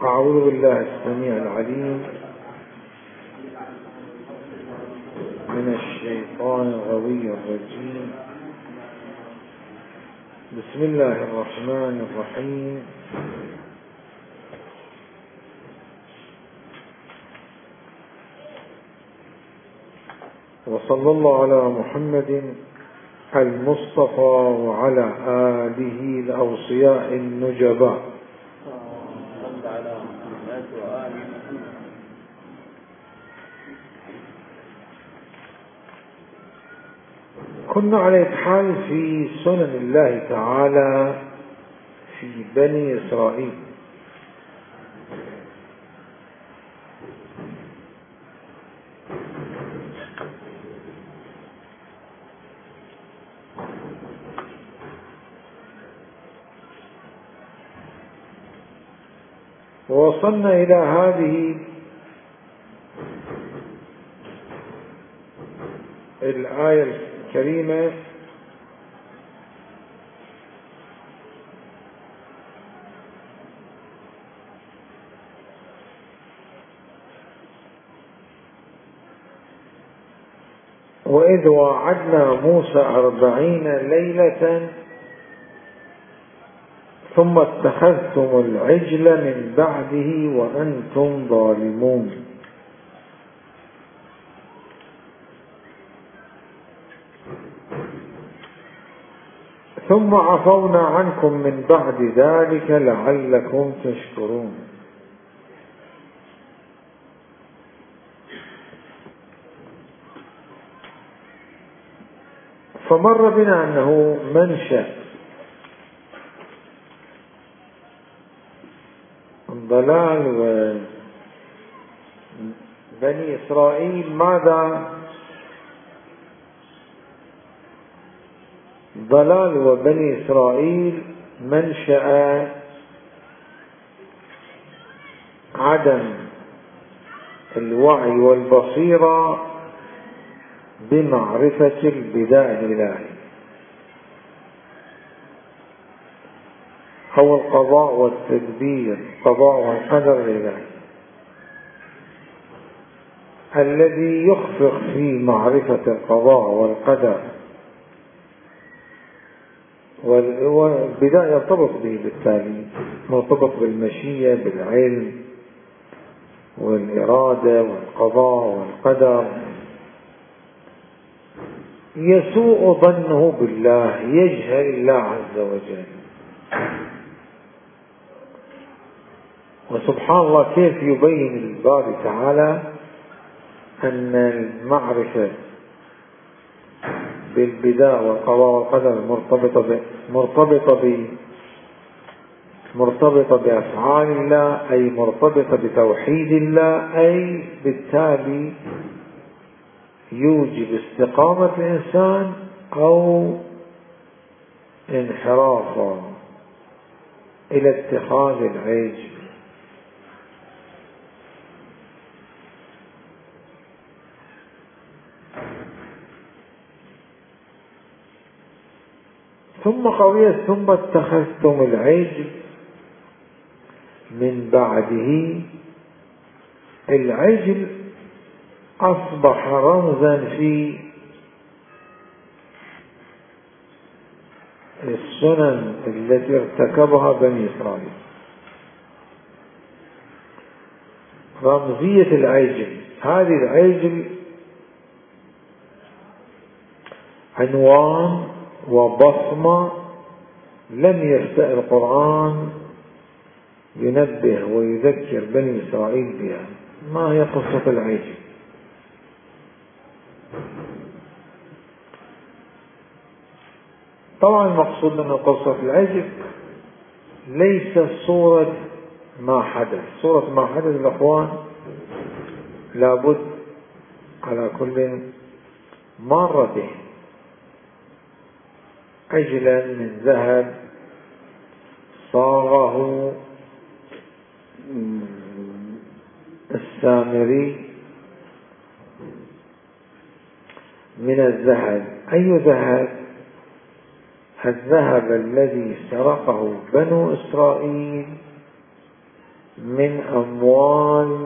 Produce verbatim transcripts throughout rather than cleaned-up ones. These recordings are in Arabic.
أعوذ بالله السميع العليم من الشيطان الغوي الرجيم. بسم الله الرحمن الرحيم. وصلى الله على محمد المصطفى وعلى آله الأوصياء النجباء. كنا على حال في سنن الله تعالى في بني إسرائيل، ووصلنا إلى هذه الآية الكريمة: وإذ وعدنا موسى أربعين ليلة ثم اتخذتم العجل من بعده وأنتم ظالمون. ثم عفونا عنكم من بعد ذلك لعلكم تشكرون. فمر بنا أنه منشأ ضلال بني إسرائيل ماذا؟ ضلال وبني إسرائيل منشأ عدم الوعي والبصيرة بمعرفة البداء الإلهي هو القضاء والتدبير، القضاء والقدر الإلهي الذي يخفق في معرفة القضاء والقدر، والبداء يرتبط به بالتالي، مرتبط بالمشيئة بالعلم والإرادة والقضاء والقدر. يسوء ظنه بالله، يجهل الله عز وجل. وسبحان الله كيف يبين الباري تعالى أن المعرفة بالبداء والقضاء والقدر مرتبطة ب... مرتبطة ب... مرتبطة بأفعال الله، أي مرتبطة بتوحيد الله، أي بالتالي يوجب استقامة الإنسان أو انحرافا إلى اتخاذ العجل. ثم قوية ثم اتخذتم العجل من بعده. العجل أصبح رمزا في السنن التي ارتكبها بني إسرائيل. رمزية العجل، هذه العجل عنوان وبصمة لم يستأ القرآن ينبه ويذكر بني إسرائيل بها. ما هي قصة العجل؟ طبعا المقصود من قصة العجل ليس صورة ما حدث. صورة ما حدث الأخوان لابد على كل مرة عجلا من ذهب صاغه السامري من الذهب. أي ذهب؟ الذهب الذي سرقه بنو إسرائيل من أموال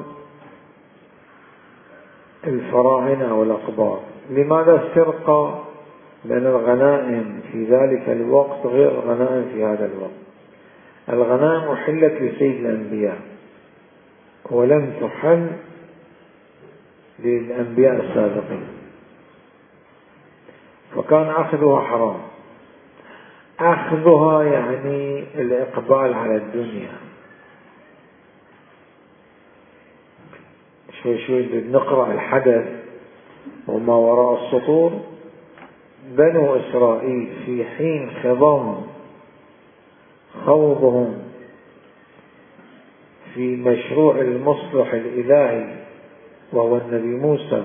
الفراعنة والأقباط. لماذا السرقة؟ لأن الغنائم في ذلك الوقت غير الغنائم في هذا الوقت. الغنائم أحلت لسيد الأنبياء ولم تحل للأنبياء السابقين، فكان أخذها حرام. أخذها يعني الإقبال على الدنيا. شوي شوي نقرأ الحدث وما وراء السطور. بنو إسرائيل في حين خضم خوضهم في مشروع المصلح الإلهي وهو النبي موسى،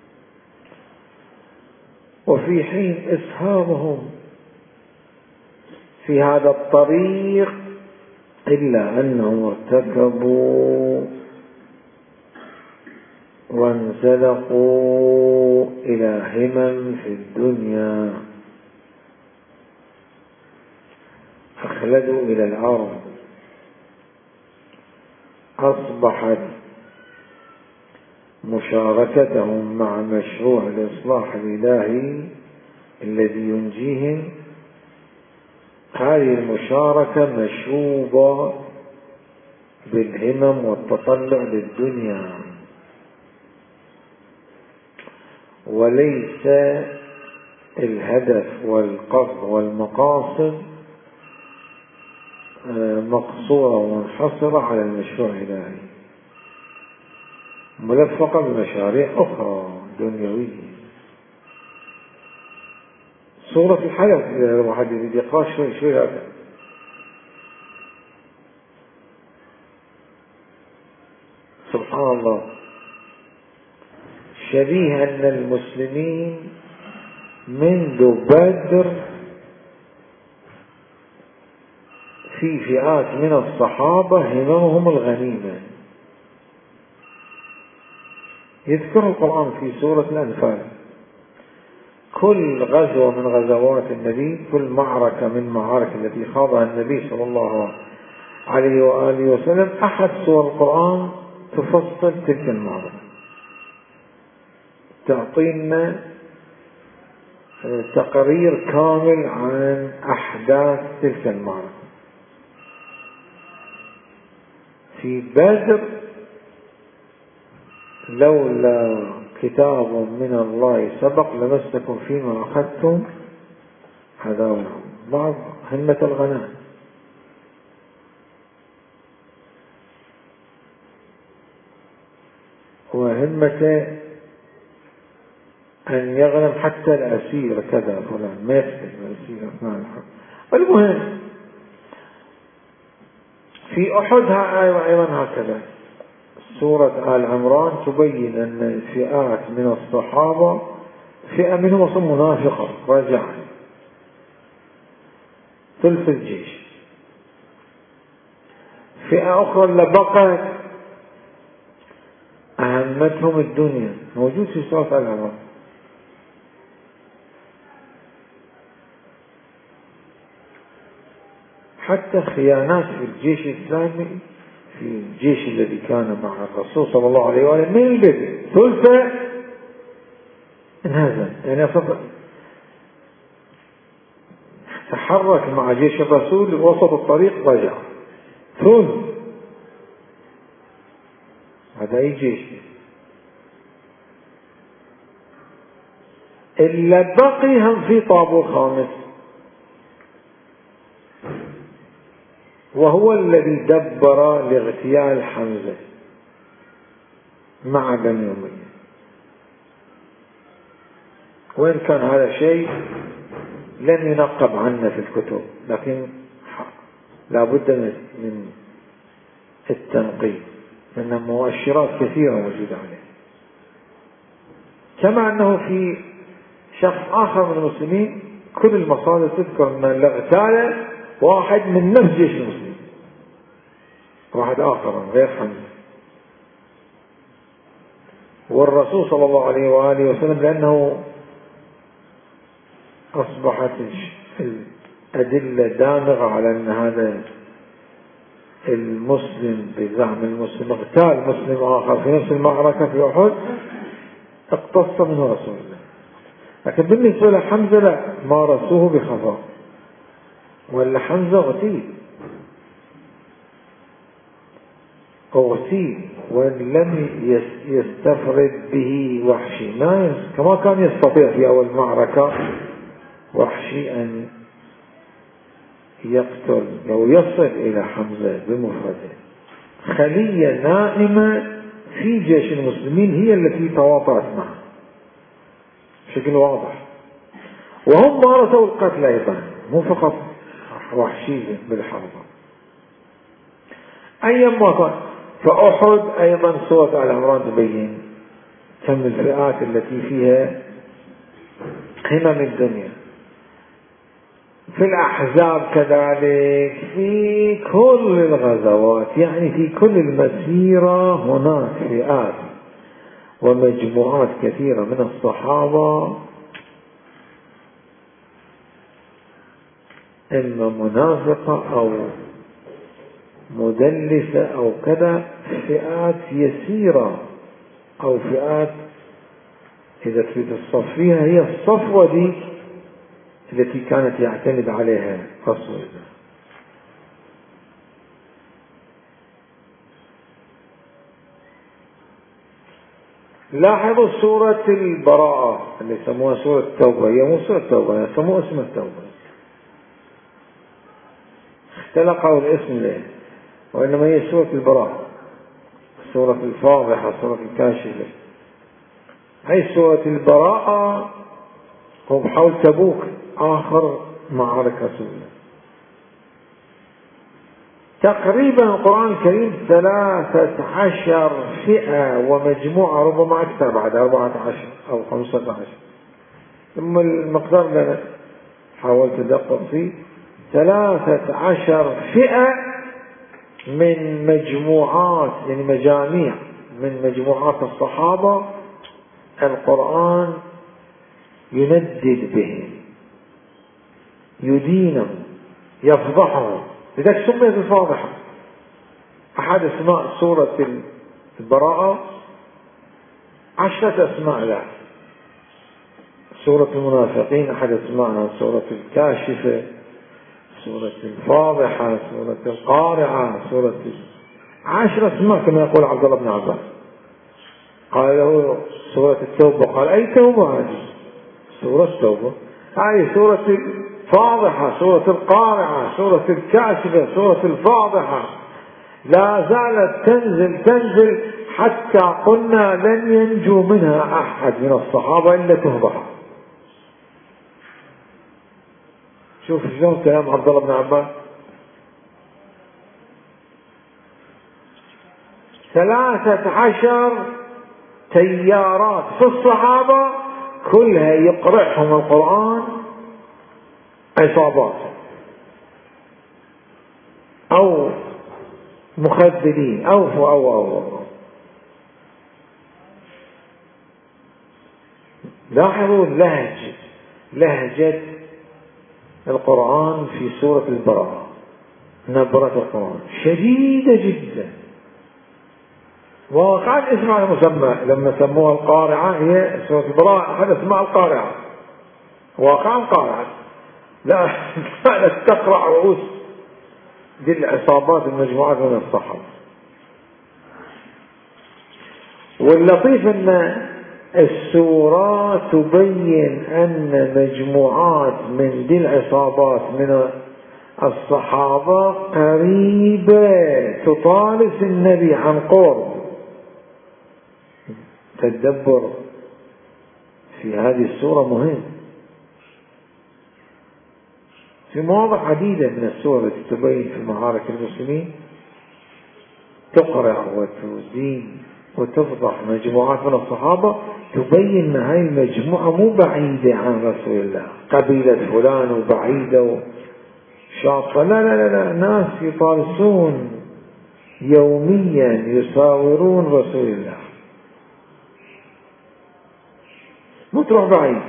وفي حين إسهامهم في هذا الطريق، إلا أنهم ارتكبوا وانزلقوا إلى همم في الدنيا، أخلدوا إلى الأرض. أصبحت مشاركتهم مع مشروع الإصلاح الإلهي الذي ينجيهم، هذه المشاركة مشوبة بالهمم والتطلع للدنيا، وليس الهدف والقصد والمقاصد مقصورة ومنحصرة على المشروع الإلهي، ملفقة بمشاريع أخرى دنيوية. صورة الحدث إذا الواحد يريد يقرأ شوي شوي هذا. سبحان الله، شبيه أن المسلمين منذ بدر في فئات من الصحابة هممهم الغنيمة. يذكر القرآن في سورة الأنفال كل غزوة من غزوات النبي، كل معركة من معارك التي خاضها النبي صلى الله عليه وآله وسلم، أحد سور القرآن تفصل تلك المعركة، تعطينا تقرير كامل عن أحداث تلك المعركة. في بدر لولا كتاب من الله سبق لمسكم فيما أخذتم عذاب بعض همة الغنائم. وهمة أن يغنم حتى الأسير كذا فلان ما يقتل الأسير أثناء الحرب. المهم في أحد أيضا هكذا. سورة آل عمران تبين أن فئات من الصحابة، فئة منهم أصلا منافقة رجعت ثلث الجيش، فئة أخرى اللي بقت أهمتهم الدنيا، موجود في سورة آل عمران. حتى خيانات في الجيش الإسلامي، في الجيش الذي كان مع الرسول صلى الله عليه وآله من البدء ثلثة انهزم، يعني أصبح تحرك مع جيش الرسول وسط الطريق رجع ثلث. هذا أي جيش؟ إلا بقي هم في طابور خامس، وهو الذي دبر لاغتيال حمزة مع بني أمية. وإن كان هذا شيء لم ينقب عنه في الكتب، لكن لا بد من التنقيب، لأن مؤشرات كثيرة موجودة عليه. كما أنه في شخص آخر من المسلمين كل المصادر تذكر أن الاغتال واحد من نفس جيش المسلمين، واحد آخر غير حمزة. والرسول صلى الله عليه وآله وسلم لأنه أصبحت الأدلة دامغة على أن هذا المسلم بزعم المسلم اغتال مسلم آخر في نفس المعركة في أحد اقتص منه رسول الله. لكن بالنسبة لحمزة لا، مارسوه بخفاء، ولا حمزة اغتيل اغتيل ولم يستفرد به وحشي، ما كما كان يستطيع في أول معركة وحشي أن يقتل أو يصل إلى حمزة بمفرده. خلية نائمة في جيش المسلمين هي التي تواطأت معه بشكل واضح، وهم مارسوا القتل أيضا، مو فقط وحشي بالحرب. أيما كان فأحد أيضا سورة آل عمران تبين كم الفئات التي فيها همم الدنيا. في الأحزاب كذلك، في كل الغزوات، يعني في كل المسيرة هناك فئات ومجموعات كثيرة من الصحابة إما منافقة أو مدلسة أو كذا، فئات يسيرة أو فئات إذا تريد الصفيها هي الصفوة دي التي كانت يعتمد عليها رسول الله. لاحظوا سورة البراءة اللي يسموها سورة التوبة، هي مو سورة التوبة، يسموها اسم التوبة، اختلقوا الاسم له، وإنما هي سورة البراءة، سورة الفاضحة، سورة الكاشفة. هي سورة البراءة هم حول تبوك، آخر معارك رسول الله. تقريبا القرآن الكريم ثلاثة عشر فئة ومجموعة، ربما أكثر بعد أربعة عشر أو خمسة عشر، ثم المقدار اللي حاولت أدقق فيه ثلاثة عشر فئة من مجموعات، يعني مجاميع من مجموعات الصحابة القرآن يندد بهم، يدينهم، يفضحهم، لذلك سميت الفاضحة. أحد أسماء سورة البراءة عشرة أسماء لها. سورة المنافقين أحد أسماءها، سورة الكاشفة، سورة الفاضحة، سورة القارعة، سورة عشرة أسماء كما يقول عبد الله بن عباس. قال له سورة التوبة، قال أي توبة هذه؟ سورة التوبة، هذه سورة الفاضحة، سورة القارعة، سورة الكاشفة، سورة الفاضحة، لا زالت تنزل تنزل حتى قلنا لن ينجو منها أحد من الصحابة إلا تهبها. شوف شلون كلام عبد الله بن عباس. ثلاثة عشر تيارات في الصحابة كلها يقرعهم القرآن عصابات أو مخذلين أو أو أو, أو. لاحظوا اللهجة، لهجة القرآن في سورة البراءة، نبرة القرآن شديدة جدا. وقال اسمع المسمى لما سموها القارعة، هي سورة البراءة أحد اسماء القارعة، واقع القارعة، لا كانت تقرع رؤوس دي العصابات المجموعات من الصحابة. واللطيف أن السورة تبين أن مجموعات من دي العصابات من الصحابة قريبة تطالب النبي عن قرب. تدبر في هذه السورة مهم. في مواضع عديدة من السور التي تبين في معارك المسلمين تقرع وتزين وتفضح مجموعات من الصحابة، تبين أن هاي المجموعة مو بعيدة عن رسول الله، قبيلة فلان وبعيدة وشاطة، لا لا لا لا، ناس يطالسون يوميا يساورون رسول الله، مو تروح بعيد.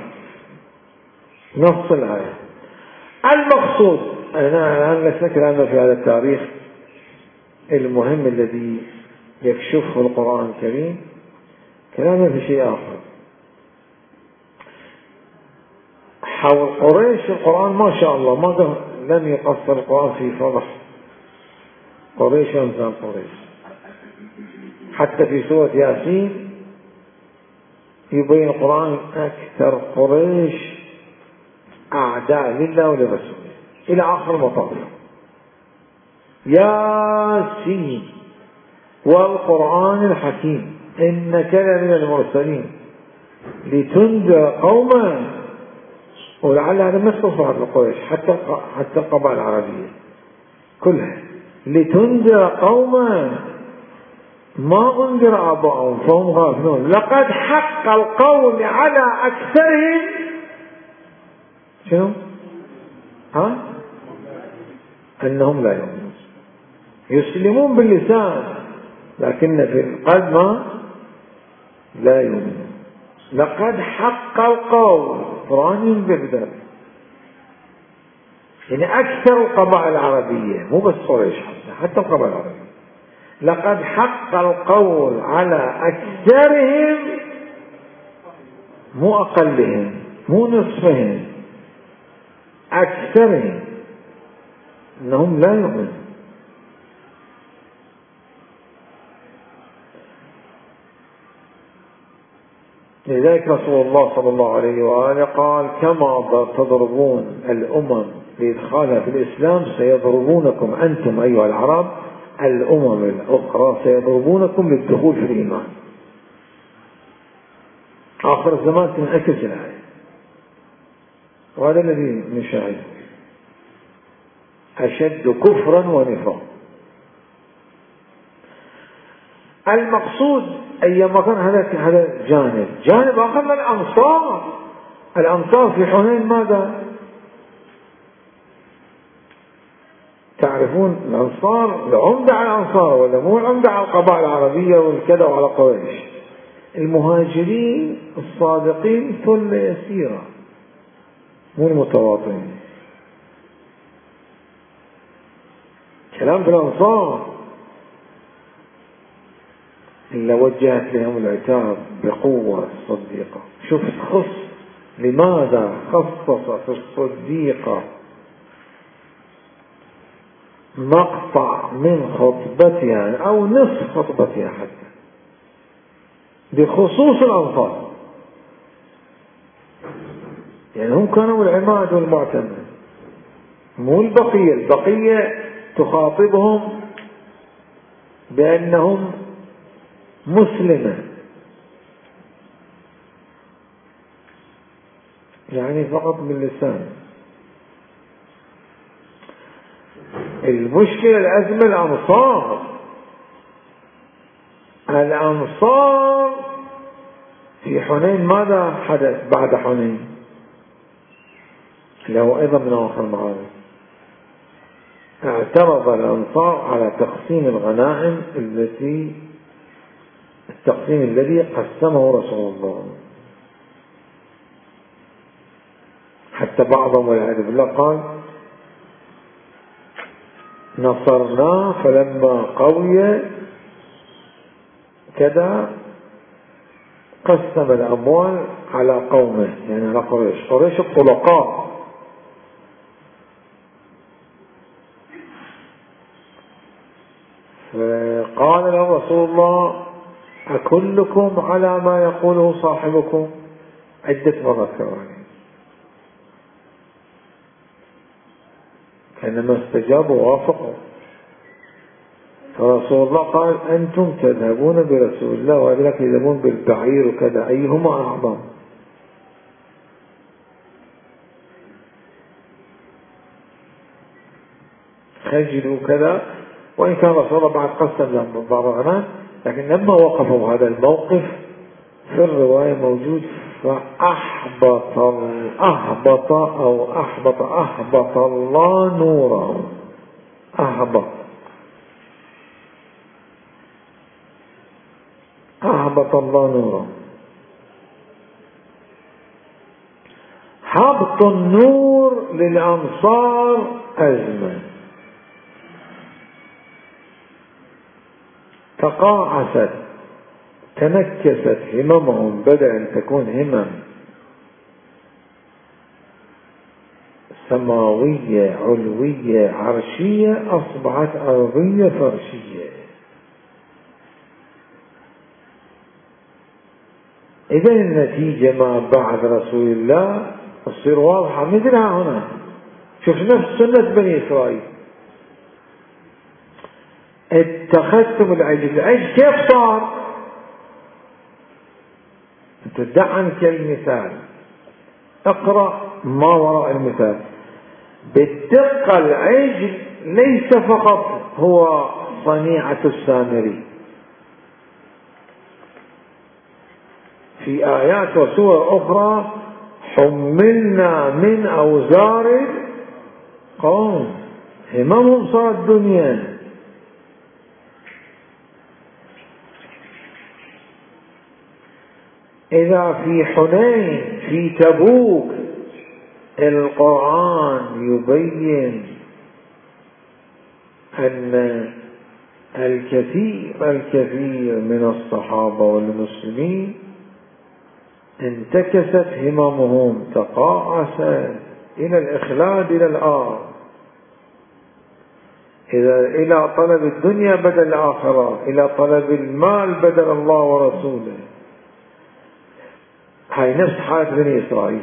نص الآية المقصود، أنا أنا لسنا كلامنا في هذا التاريخ المهم الذي يكشفه القرآن الكريم كلامه في شيء آخر. حول قريش القرآن ما شاء الله ما لم يقصر القرآن في فضح قريش وأمثال قريش. حتى في سورة ياسين يبين القرآن أكثر قريش أعداء لله ولرسوله إلى آخر المطاف. ياسين والقرآن الحكيم إنك لمن المرسلين لتنذر قوما، ولعل هذا ما استصعب لقريش حتى حتى القبائل العربية كلها، لتنذر قوما ما أنذر آباؤهم فهم غافلون لقد حق القول على أكثرهم شنو؟ ها؟ أنهم لا يؤمنون. يسلمون باللسان لكن في القلب ما لا يؤمنون. لقد حق القول قرآن ينذر ذلك. يعني أكثر القبائل العربية مو بس قريش حتى حتى القبائل العربية لقد حق القول على أكثرهم مو أقلهم مو نصفهم أكثرهم أنهم لا يؤمنون. لذلك رسول الله صلى الله عليه وآله قال كما تضربون الأمم لإدخالها في الإسلام سيضربونكم أنتم أيها العرب الأمم الأخرى سيضربونكم للدخول في الإيمان. آخر الزمان تنعكس الآية، وهذا الذي نشاهده أشد كفرا ونفاقا. المقصود أيما كان هذا هذا جانب جانب آخر من الأنصار. الأنصار في حنين ماذا؟ تعرفون الأنصار العمدة على الأنصار ولا مو العمدة على القبائل العربية والكذا وعلى قريش. المهاجرين الصادقين ثلة يسيرة مو المتواطئين. كلام في الأنصار إلا وجهت لهم العتاب بقوة الصديقة. شوف خص لماذا خصصت الصديقة مقطع من خطبتها أو نصف خطبتها حتى بخصوص الأنصار. يعني هم كانوا العماد والمعتمد مو البقية. البقية تخاطبهم بأنهم مسلمة يعني فقط باللسان. المشكلة الأزمة الأنصار. الأنصار في حنين ماذا حدث بعد حنين اللي هو أيضا من آخر المعارك؟ اعترض الأنصار على تقسيم الغنائم التي التقسيم الذي قسمه رسول الله. حتى بعضهم والعياذ بالله قال نصرناه فلما قوي كذا قسم الأموال على قومه يعني على قريش. قريش الطلقاء. فقال له رسول الله أكلكم على ما يقوله صاحبكم عدة مرات كمان. كانما استجابوا ووافقوا. فرسول الله قال أنتم تذهبون برسول الله وذلك يذهبون بالبعير وكذا أيهما أعظم؟ خجلوا كذا. وإن كان رسول الله بعد قسم لهم بعض الغنائم لكن لما وقفوا هذا الموقف في الرواية موجود فأحبط أحبط أو أحبط أحبط الله نوره. أحبط أحبط الله نوره. حبط النور للأنصار أزمة. تقاعست تنكست هممهم، بدأ أن تكون همم سماوية علوية عرشية، أصبحت أرضية فرشية. إذا النتيجة ما بعد رسول الله تصير واضحة مثلها هنا. شوف نفس سنة بني إسرائيل، اتخذتم العجل. العجل كيف صار؟ تدع عنك المثال، اقرأ ما وراء المثال بالدقة. العجل ليس فقط هو صنيعة السامري، في آيات وسور أخرى حملنا من أوزار قوم، هممهم صارت دنيا. إذا في حنين في تبوك القرآن يبين أن الكثير الكثير من الصحابة والمسلمين انتكست هممهم، تقاعست إلى الإخلاد إلى الآخرة، إذا إلى طلب الدنيا بدل الآخرة، إلى طلب المال بدل الله ورسوله. هاي نفس حالة بني إسرائيل.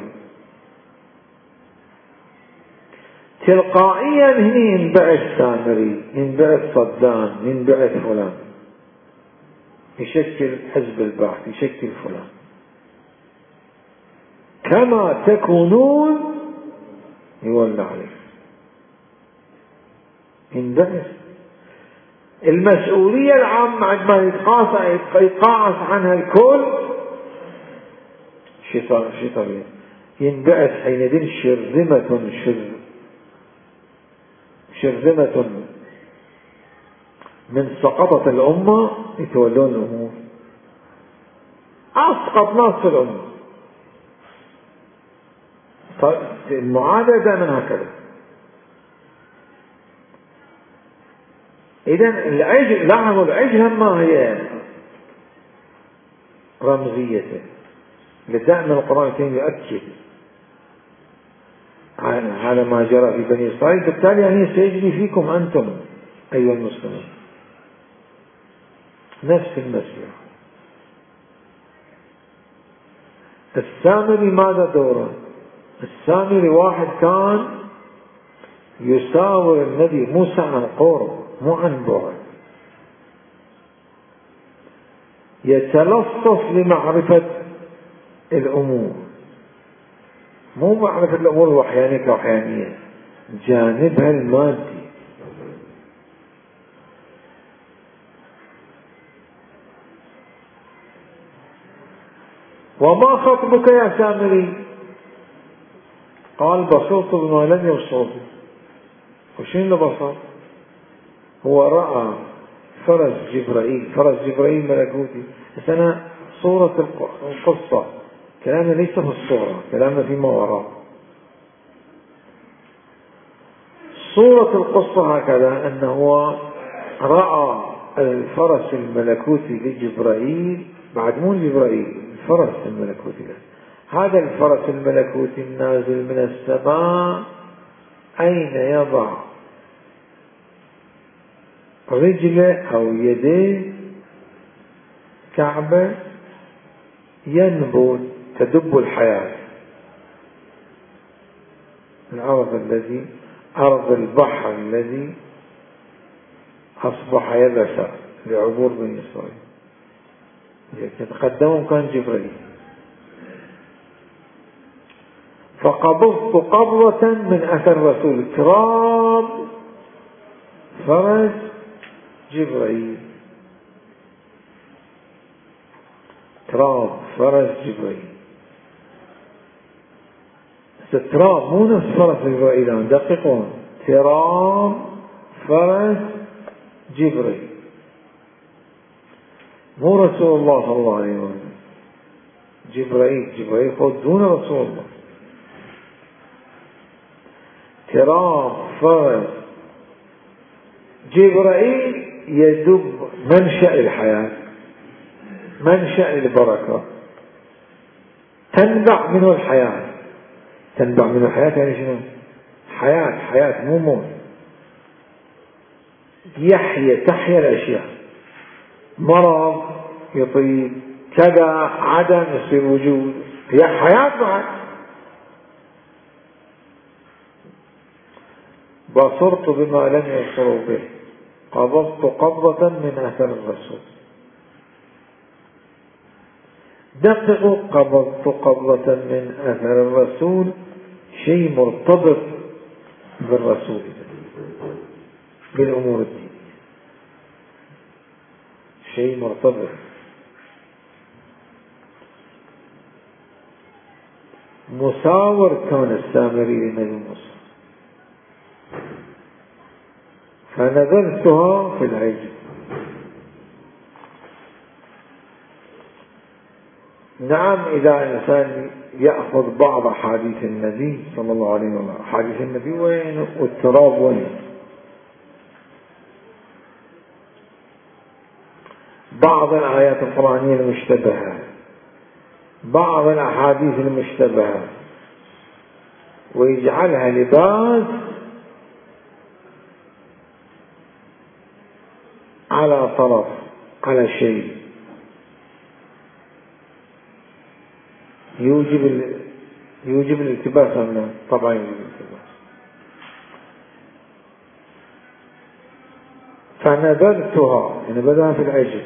تلقائيا هني ينبعث سامري، ينبعث صدام، ينبعث فلان، يشكل حزب البعث، يشكل فلان. كما تكونون يولى عليه، ينبعث. المسؤولية العامة عندما يتقاعس عنها الكل شيء طبيعي، ينبعث حينئذ شرذمة شر شرذمة من سقطت الأمة يتولون الأمور، أسقط ناس في الأمة. المعادلة دائما هكذا. إذن العجل، لاحظوا العجل ما هي رمزيته، لدائما القرآن الكريم يؤكد على ما جرى في بني إسرائيل، بالتالي يعني سيجري فيكم أنتم أيها المسلمون نفس المسيرة. السامري ماذا دوره؟ السامري واحد كان يساور النبي موسى عن قرب مو عن بعد، يتلصص لمعرفة الأمور، مو معرفة الأمور الوحيانية كوحيانية، جانبها المادي. وما خطبك يا سامري؟ قال بصرت بما لم يبصر. وشين اللي بصر؟ هو رأى فرس جبرائيل، فرس جبرائيل ملكوتي. بس أنا صورة القصة، كلامنا ليس في الصورة، كلامنا فيما وراء. صورة القصة هكذا، أنه رأى الفرس الملكوتي لجبرائيل، بعد مو جبرائيل، الفرس الملكوتي له. هذا الفرس الملكوتي النازل من السماء أين يضع رجله أو يديه كعبة ينبت تدب الحياة. الأرض الذي أرض البحر الذي أصبح يبسا لعبور بني إسرائيل، يتقدمهم كان جبريل. فقبضت قبضة من أثر رسول تراب فرس جبريل، تراب فرس جبريل. التراب مو نفس فرس جبريل، دققون، تراب فرس جبريل، مو رسول الله صلى الله عليه وسلم، جبريل. جبريل خود دون رسول الله. تراب فرس جبرائيل يدب منشأ الحياة، منشأ البركة، تنبع منه الحياة. تنبع منه الحياة يعني شنو؟ حياة، حياة مو موت. يحيى، تحيا الأشياء، مرض يطيب، كذا عدم يصير وجود، هي حياة بعد. بصرت بما لم يبصروا به، قبضت قبضة من أثر الرسول. دققوا، قبضت قبضة من أثر الرسول شيء مرتبط بالرسول، بالأمور الدينية، شيء مرتبط. مساور كان السامري لنبي موسى، فنذرتها في العجل. نعم، إذا الإنسان يأخذ بعض أحاديث النبي صلى الله عليه وسلم، أحاديث النبي وين والتراب وين؟ بعض الآيات القرآنية المشتبهة، بعض الأحاديث المشتبهة، ويجعلها لباس على طرف، على شيء يوجب ال... يوجب الالتباس عنه. طبعا يوجب الالتباس. فنذرتها يعني بدأ في العجل،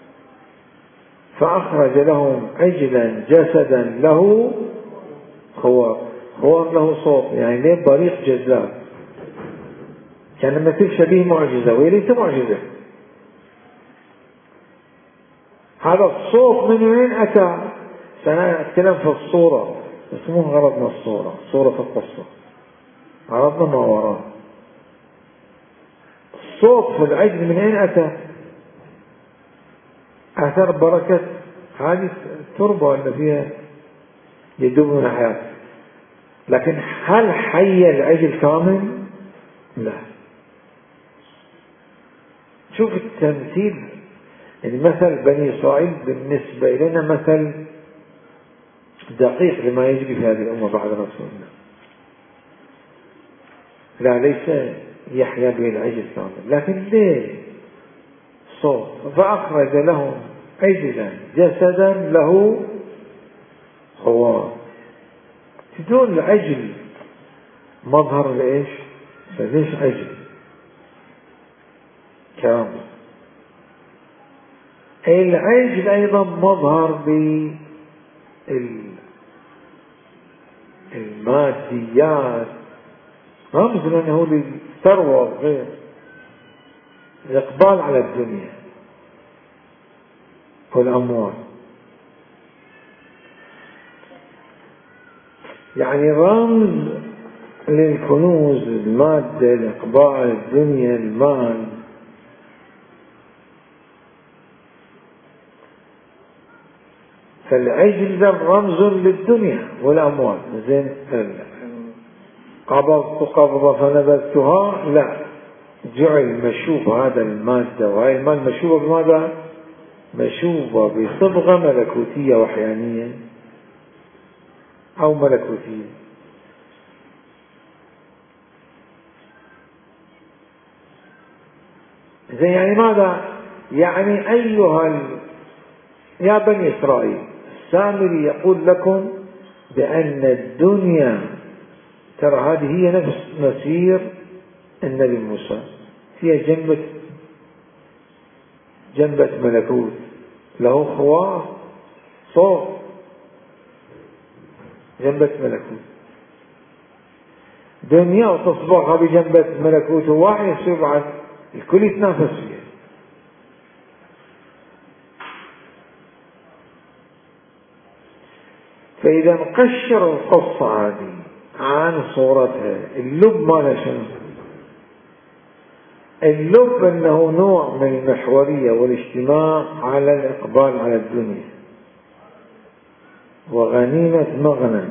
فأخرج لهم عجلا جسدا له خوار. خوار له صوت، يعني ليه بريق جذاب، كان مثل شبيه معجزة وليس معجزة. هذا الصوت من وين أتى؟ سنتكلم في الصورة، بس مو غرضنا الصورة، صورة القصة، غرضنا ما وراء. الصوت في العجل من أين أتى؟ أثر بركة هذه التربة اللي فيها يدوب من الحياة. لكن هل حي العجل كامل؟ لا. شوف التمثيل، المثل بني إسرائيل بالنسبة لنا مثل دقيق لما يجري في هذه الأمة بعد رسول الله. لا، ليس يحيى به العجل كامل، لكن ليه صوت. فأخرج لهم عجلا جسدا له خوار. تدون العجل مظهر لإيش؟ فليش عجل كامل؟ العجل أيضا مظهر بالماديات، رمز لأنه للثروة والغير، الإقبال على الدنيا والأموال. يعني رمز للكنوز، المادة، الإقبال، الدنيا، المال. فالعجل ذا رمز للدنيا والأموال. زين، قبضت قبضة فنبذتها، لا، جعل مشوب هذا المادة، وهي المال مشوبة بماذا؟ مشوبة بصبغة ملكوتية وحيانية أو ملكوتية. زي يعني ماذا؟ يعني أيها ال... يا بني إسرائيل، السامري يقول لكم بأن الدنيا، ترى هذه هي نفس مسير النبي موسى، هي جنبة جنبة ملكوت له خوار صوت، جنبة ملكوت دنيا وتصبغها بجنبة ملكوت واحد، يصير بعد الكل يتنافس فيها. فإذا نقشر القصة هذه عن صورتها، اللب ماذا شنو؟ اللب أنه نوع من المحورية والاجتماع على الإقبال على الدنيا وغنيمة مغنم،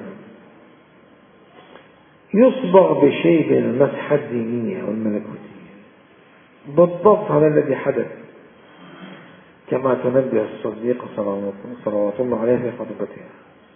يصبغ بشيء من المسحة الدينية والملكوتية، بالضبط هذا الذي حدث، كما تنبه الصديق صلوات الله عليه في خطبتها.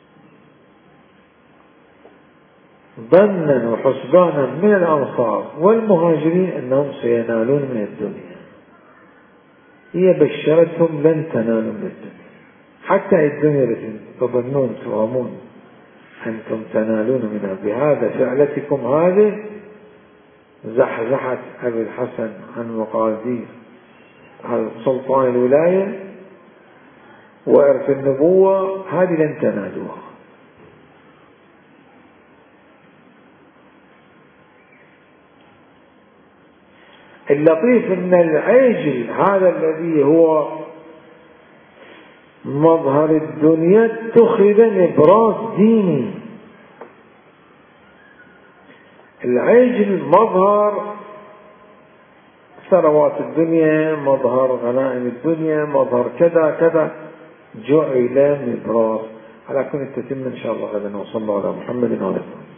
ظنا وحسبانا من الأنصار والمهاجرين أنهم سينالون من الدنيا، هي بشرتهم لن تنالوا من الدنيا، حتى الدنيا التي تظنون توهمون أنتم تنالون منها بهذا فعلتكم هذه، زحزحت أبي الحسن عن مقادير على سلطان الولاية وإرث النبوة، هذه لن تنالوها. اللطيف أن العجل هذا الذي هو مظهر الدنيا اتخذ لإبراز ديني. العجل مظهر ثروات الدنيا، مظهر غنائم الدنيا، مظهر كذا كذا، جعل لإبراز. على كل تتم إن شاء الله غدا، وصلى الله على محمد وعلى آله.